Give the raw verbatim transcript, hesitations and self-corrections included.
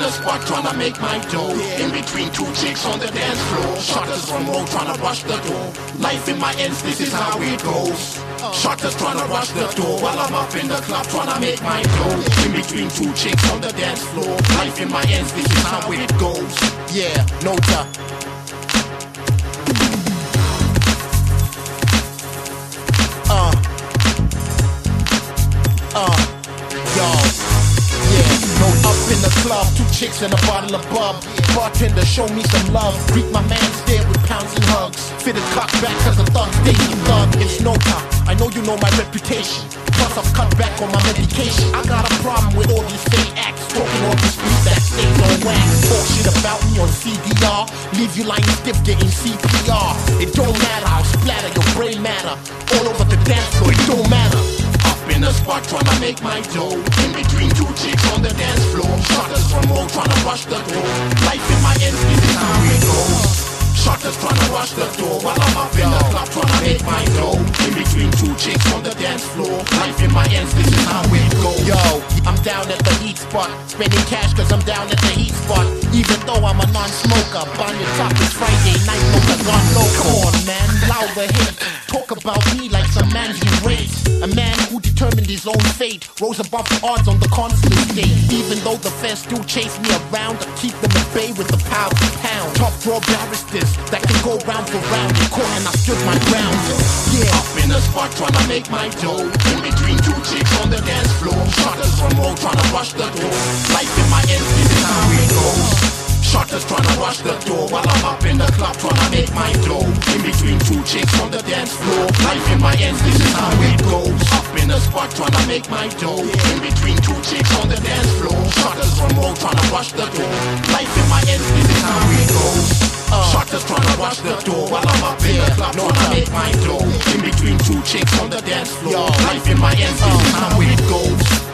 the spot tryna make my dough. In between two chicks on the dance floor. Shotters from road tryna rush the door. Life in my ends, this is how it goes. Shotters tryna rush the door while I'm up in the club tryna make my dough. In between two chicks on the dance floor. Life in my ends, this is how it goes. Yeah, no doubt. Uh, uh, yo, yeah, no up in the club, two chicks and a bottle of bub. Bartender, show me some love. Greet my man's there with pounds and hugs. Fitted cock back cause the thug stays the thug. It's no time, I know you know my reputation. Plus I've cut back on my medication. I got a problem with all these fake acts. Talking on the street that stays on wax. Bullshit about me on C D R. Leave you lying stiff getting C P R. It don't matter, I'll splatter your brain matter. All over the dance floor, it don't matter. Up in the spot tryna make my dough. In between two chicks on the dance floor. Shotters from road tryna rush the door. Life in my ends, this is how it goes. Shotters tryna rush the door while I'm up in the club tryna make my dough. In between two chicks on the dance floor. Life in my ends, this is how it goes. Yo, I'm down at the heat spot. Spending cash cause I'm down at the heat spot. Even though I'm a non-smoker. On your top is Friday night, no the gun low. Come on man, louder hate. Talk about me like some man he raised. A man who determined his own fate. Rose above the odds on the constant stage. Even though the feds still chase me around, I keep them at bay with the pound to pound. Top draw barristers that can go round for round. In court and I stood my ground. Yeah, up in the spot tryna make my dough. In between two chicks on the dance floor. Shotters from road tryna rush the door. Life in my ends, this is how it goes. Shotters tryna rush the door while I'm up in the club tryna make my dough. In between two chicks on the dance floor. Life in my ends, this is how it goes. Up in the spot tryna make my dough. In between two chicks on the dance floor. Shotters from road tryna rush the door. Life in my ends, this is how it goes. Uh, Shotters tryna rush the door while I'm up in the club tryna make my dough. In between two chicks on the dance floor. Life in my ends, this is how it goes.